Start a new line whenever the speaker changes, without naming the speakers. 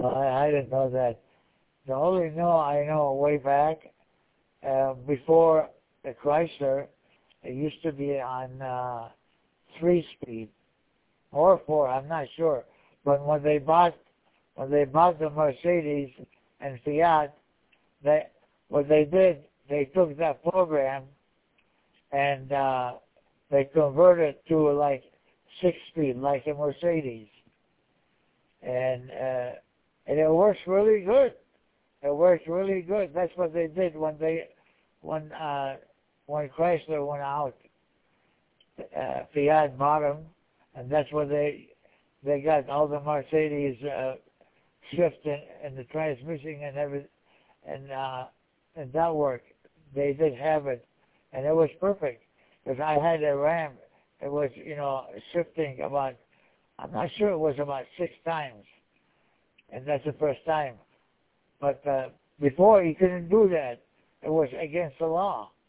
I didn't know that. The only I know way back, before the Chrysler, it used to be on 3-speed or 4. I'm not sure. But when they bought the Mercedes and Fiat, what they did, they took that program and they converted to like 6-speed, like a Mercedes, and it works really good. It works really good. That's what they did when Chrysler went out. Fiat bought them, and that's what they got all the Mercedes shift in the transmission and everything, and that worked. They did have it, and it was perfect because I had a Ram. It was shifting about, I'm not sure, it was about 6 times, and that's the first time. But before you couldn't do that. It was against the law.